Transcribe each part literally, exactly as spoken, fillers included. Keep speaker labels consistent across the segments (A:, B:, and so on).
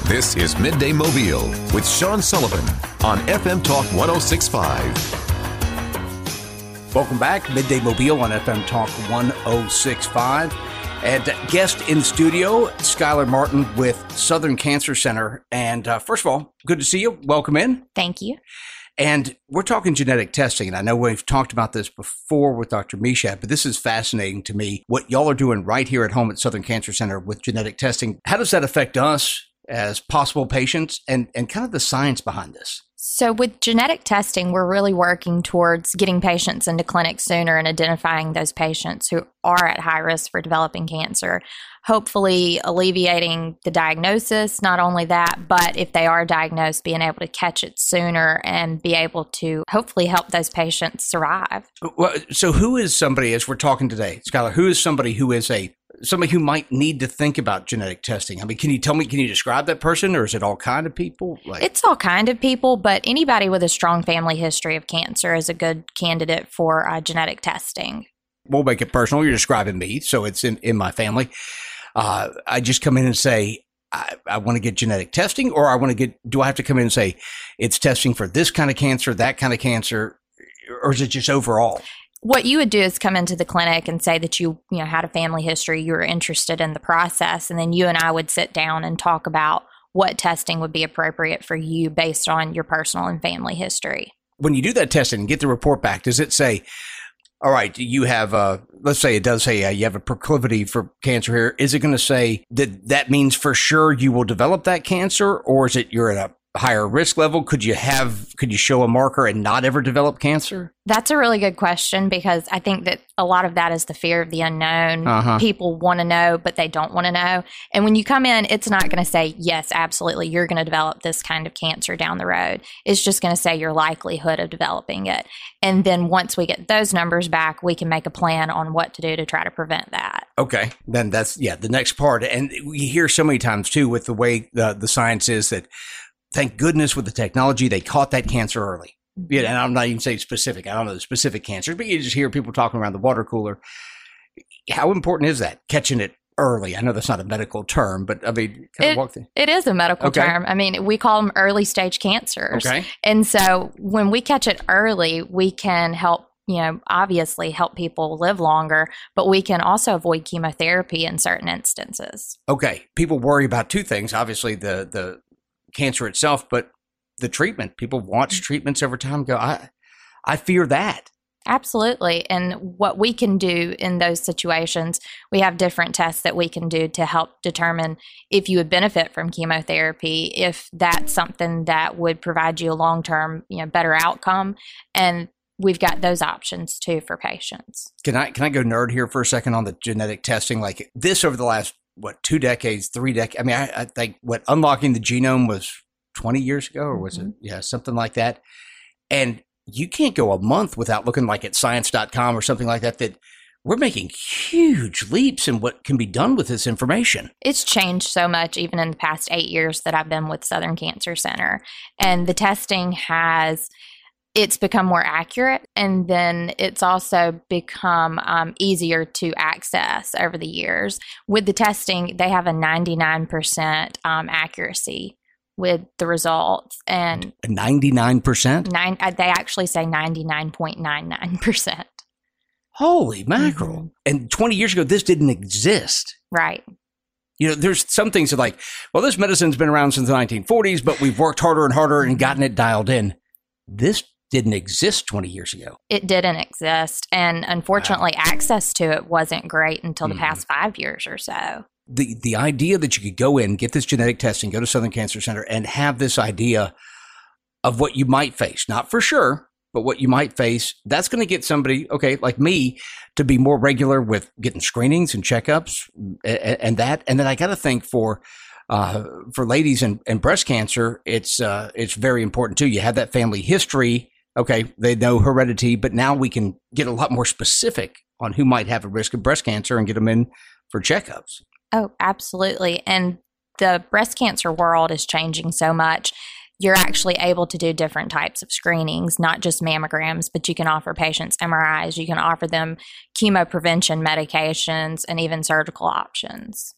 A: This is Midday Mobile with Sean Sullivan on F M Talk one oh six point five.
B: Welcome back. Midday Mobile on F M Talk one oh six point five. And guest in studio, Skylar Martin with Southern Cancer Center. And uh, first of all, good to see you. Welcome in.
C: Thank you.
B: And we're talking genetic testing. And I know we've talked about this before with Doctor Meshat, but this is fascinating to me. What y'all are doing right here at home at Southern Cancer Center with genetic testing. How does that affect us as possible patients and, and kind of the science behind this?
C: So with genetic testing, we're really working towards getting patients into clinic sooner and identifying those patients who are at high risk for developing cancer, hopefully alleviating the diagnosis. Not only that, but if they are diagnosed, being able to catch it sooner and be able to hopefully help those patients survive.
B: Well, so who is somebody, as we're talking today, Skylar, who is somebody who is a somebody who might need to think about genetic testing? I mean, can you tell me, can you describe that person, or is it all kind of people? Like-
C: it's all kind of people, but anybody with a strong family history of cancer is a good candidate for uh, genetic testing.
B: We'll make it personal. You're describing me, so it's in, in my family. Uh, I just come in and say, I, I want to get genetic testing, or I want to get, do I have to come in and say, it's testing for this kind of cancer, that kind of cancer, or is it just overall?
C: What you would do is come into the clinic and say that you, you know, had a family history, you were interested in the process, and then you and I would sit down and talk about what testing would be appropriate for you based on your personal and family history. When
B: you do that testing and get the report back, does it say, all right, you have, uh, let's say it does say uh, you have a proclivity for cancer here. Is it going to say that that means for sure you will develop that cancer, or is it you're at a higher risk level? Could you have, could you show a marker and not ever develop cancer?
C: That's a really good question, because I think that a lot of that is the fear of the unknown.
B: Uh-huh.
C: People want to know, but they don't want to know. And when you come in, it's not going to say, yes, absolutely, you're going to develop this kind of cancer down the road. It's just going to say your likelihood of developing it. And then once we get those numbers back, we can make a plan on what to do to try to prevent that.
B: Okay. Then that's, yeah, the next part. And we hear so many times too, with the way the, the science is, that thank goodness with the technology, they caught that cancer early. Yeah, and I'm not even saying specific. I don't know the specific cancers, but you just hear people talking around the water cooler. How important is that, catching it early? I know that's not a medical term, but I mean, kind
C: it,
B: of walk through.
C: It is a medical
B: okay.
C: term. I mean, we call them early stage cancers.
B: Okay.
C: And so when we catch it early, we can help, you know, obviously help people live longer, but we can also avoid chemotherapy in certain instances.
B: Okay. People worry about two things, obviously the the cancer itself, but the treatment. People watch treatments over time and go, I, I fear that.
C: Absolutely. And what we can do in those situations, we have different tests that we can do to help determine if you would benefit from chemotherapy, if that's something that would provide you a long-term, you know, better outcome. And we've got those options too for patients.
B: Can I, can I go nerd here for a second on the genetic testing? Like this over the last, what, two decades, three decades? I mean, I, I think what unlocking the genome was twenty years ago, or was mm-hmm. it? Yeah, something like that. And you can't go a month without looking like at science dot com or something like that, that we're making huge leaps in what can be done with this information.
C: It's changed so much even in the past eight years that I've been with Southern Cancer Center. And the testing has, it's become more accurate. And then it's also become um, easier to access over the years. With the testing, they have a ninety-nine percent um, accuracy with the results, and
B: ninety-nine percent?
C: Nine, they actually say ninety-nine point nine nine percent.
B: Holy mackerel. Mm-hmm. And twenty years ago, this didn't exist.
C: Right.
B: You know, there's some things that like, well, this medicine's been around since the nineteen forties, but we've worked harder and harder and gotten it dialed in. This didn't exist twenty years ago.
C: It didn't exist. And unfortunately, wow. access to it wasn't great until the mm-hmm. past five years or so.
B: The the idea that you could go in, get this genetic testing, go to Southern Cancer Center, and have this idea of what you might face, not for sure, but what you might face, that's going to get somebody, okay, like me, to be more regular with getting screenings and checkups and, and that. And then I got to think for uh, for ladies and, and breast cancer, it's uh, it's very important too. You have that family history. Okay, they know heredity, but now we can get a lot more specific on who might have a risk of breast cancer and get them in for checkups.
C: Oh, absolutely. And the breast cancer world is changing so much. You're actually able to do different types of screenings, not just mammograms, but you can offer patients M R Is. You can offer them chemo prevention medications and even surgical options.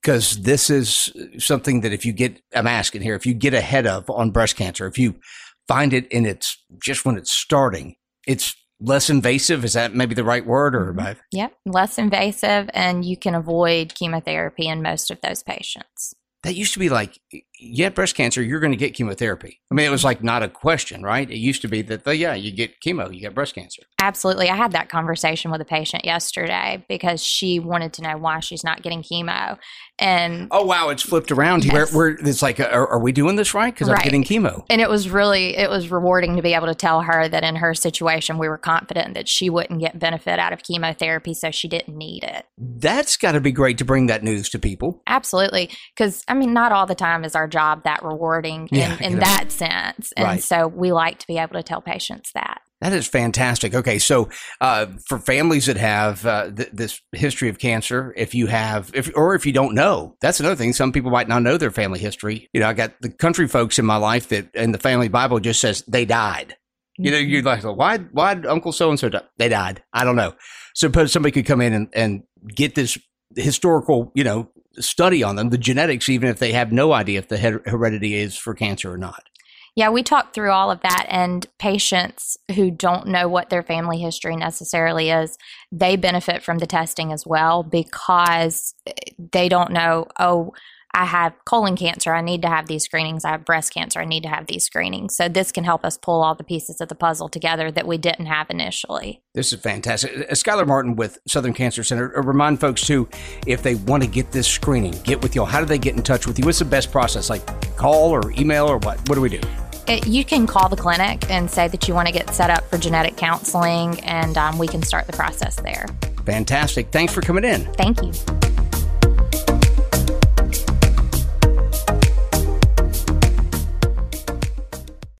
B: because this is something that if you get, I'm asking here, if you get ahead of on breast cancer, if you find it in its, just when it's starting, it's less invasive. Is that maybe the right word? Or mm-hmm.
C: Yep, less invasive, and you can avoid chemotherapy in most of those patients.
B: That used to be like, you had breast cancer, you're going to get chemotherapy. I mean, it was like not a question, right? It used to be that, oh, yeah, you get chemo, you get breast cancer.
C: Absolutely. I had that conversation with a patient yesterday because she wanted to know why she's not getting chemo. And
B: oh, wow, it's flipped around. Yes. Where, where it's like, are, are we doing this right? Because right. I'm getting chemo.
C: And it was really, it was rewarding to be able to tell her that in her situation, we were confident that she wouldn't get benefit out of chemotherapy, so she didn't need it.
B: That's got to be great to bring that news to people.
C: Absolutely. Because, I mean, not all the time is our job that rewarding in, yeah, in that sense. And right. so we like to be able to tell patients that.
B: That is fantastic. Okay, so uh, for families that have uh, th- this history of cancer, if you have, if or if you don't know, that's another thing. Some people might not know their family history. You know, I got the country folks in my life that, and the family Bible just says they died. Mm-hmm. You know, you're like, why? Why did Uncle so and so die? They died. I don't know. So suppose somebody could come in and, and get this historical, you know, study on them, the genetics, even if they have no idea if the her- heredity is for cancer or not.
C: Yeah, we talked through all of that, and patients who don't know what their family history necessarily is, they benefit from the testing as well because they don't know, oh, I have colon cancer, I need to have these screenings. I have breast cancer, I need to have these screenings. So this can help us pull all the pieces of the puzzle together that we didn't have initially.
B: This is fantastic. Uh, Skylar Martin with Southern Cancer Center. Uh, remind folks, too, if they want to get this screening, get with you. How do they get in touch with you? What's the best process? Like call or email or what? What do we do?
C: It, you can call the clinic and say that you want to get set up for genetic counseling, and um, we can start the process there.
B: Fantastic. Thanks for coming in.
C: Thank you.